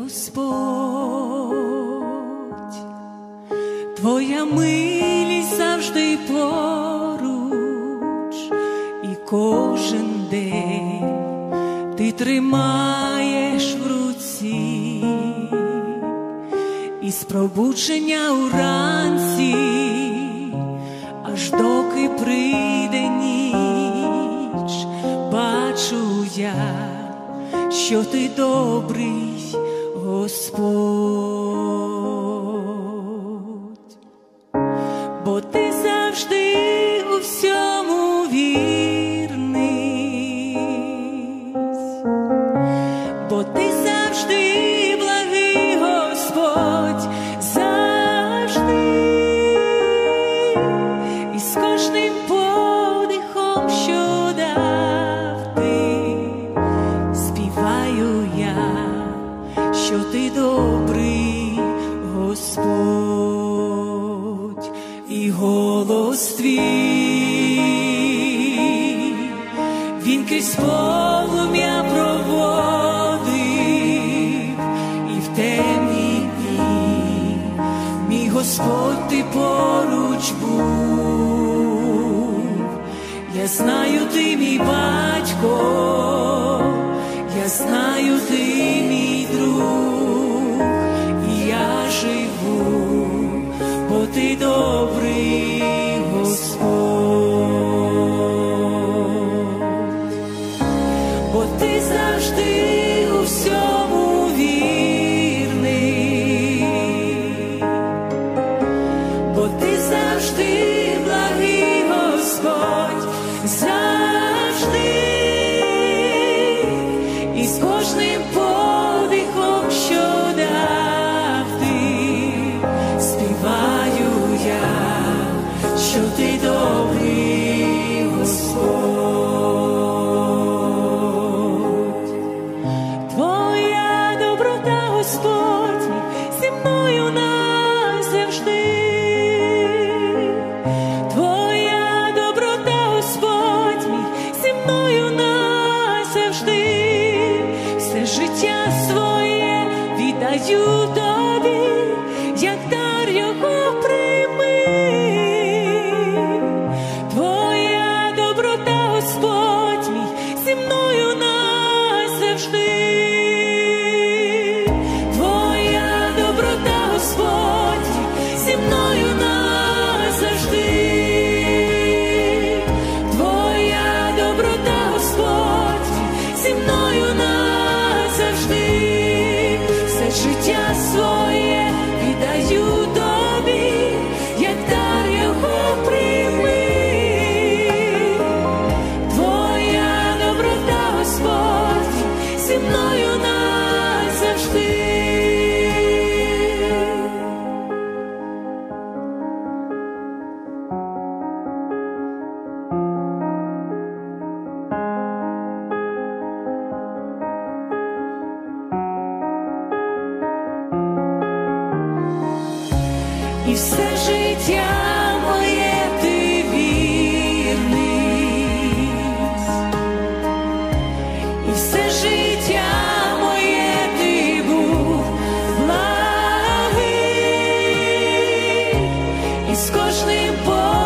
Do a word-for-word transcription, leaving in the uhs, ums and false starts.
Господь, Твоя милість завжди поруч, і кожен день Ти тримаєш в руці, із пробудження уранці, аж доки прийде ніч, бачу я, що Ти добрий, Господь, бо Ти завжди у всьому вірний, бо Ти завжди благий, Господь, завжди, і з кожним подихом, що дав Ти, співаю я, що Ти добрий, Господь, і голос Твій, він крізь полум'я проводив, і в темні дні, мій Господь, Ти поруч був. Я знаю, Ти мій батько, я знаю, Ти мій друг, і я живу, бо Ти добрий, Господь, бо Ти завжди у всьому вірний, бо Ти завжди благий, Господь, завжди, і з кожним подихом, що дав Ти, співаю я, що Ти добрий, Господь. Твоя доброта, Господь, зі мною назавжди. Твоя доброта, Господь, зі мною назавжди. Все життя своє віддаю Тобі, як дар його прийми. Твоя доброта, Господь мій, зі мною назавжди. Твоя доброта, Господь, зі мною назавжди. Твоя доброта, Господь, зі мною назавжди. Все життя своє віддаю Тобі, як дар його прийми. Твоя доброта, Господь, зі мною назавжди. І все життя моє Ти вірний, і все життя моє Ти був благий, і з кожним